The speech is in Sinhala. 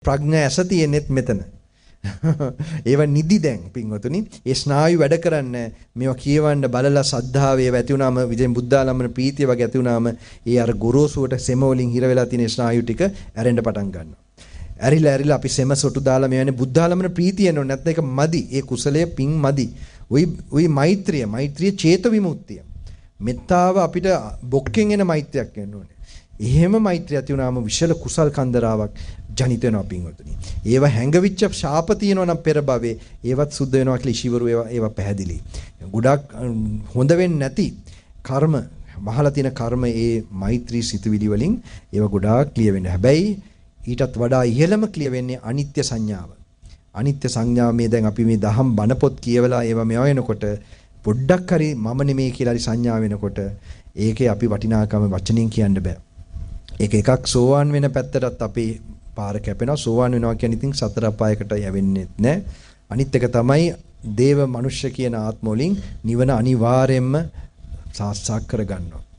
ප්‍රඥා ඇස තියෙනෙත් මෙතන. ඒව නිදි දැන් පින්වතුනි. ඒ ස්නායු වැඩ කරන්නේ මේවා කියවන්න බලලා සද්ධාවේ ඇති වුණාම විජෙන් බුද්ධාලම්බන ප්‍රීතිය වගේ ඇති වුණාම ඒ අර ගොරෝසුවට සෙම වලින් හිර වෙලා තියෙන ස්නායු ටික ඇරෙන්න පටන් ගන්නවා. ඇරිලා අපි සෙම සොටු දාලා මේවනේ බුද්ධාලම්බන ප්‍රීතිය එනවා නැත්නම් ඒක මදි. ඒ කුසලයේ පිං මදි. ওই මෛත්‍රිය චේත විමුක්තිය. මෙත්තාව අපිට බොක්කෙන් එන මෛත්‍රියක් වෙන්න ඕනේ. එහෙම මෛත්‍රිය ඇති වුණාම විශාල කුසල් කන්දරාවක් ජනිත වෙනවා පින්වතුනි. ඒව හැංගවිච්ච ශාප තියෙනවා නම් පෙර භවයේ ඒවත් සුද්ධ වෙනවා කියලා ඊශිවරු ඒවා පැහැදිලි. ගොඩක් හොඳ වෙන්නේ නැති කර්ම මහලා තියෙන කර්ම ඒ මෛත්‍රී සිතුවිලි වලින් ඒව ගොඩාක් ක්ලියර් වෙනවා. හැබැයි ඊටත් වඩා ඉහළම ක්ලියර් වෙන්නේ අනිත්‍ය සංඥාව. අනිත්‍ය සංඥාව මේ දැන් අපි මේ දහම් බණ පොත් කියවලා ඒවා මේව වෙනකොට පොඩ්ඩක් හරි මම නෙමෙයි කියලා හරි සංඥා වෙනකොට ඒකේ අපි වටිනාකම වචනින් කියන්න බෑ. ඒක එකක් සෝවාන් වෙන පැත්තටත් අපි පාර කැපෙනවා. සෝවාන් වෙනවා කියන්නේ ඉතින් සතර අපායකට යවෙන්නේ නැහැ. අනිත් එක තමයි දේව මනුෂ්‍ය කියන ආත්ම වලින් නිවන අනිවාර්යයෙන්ම සාක්ෂාත් කරගන්නවා.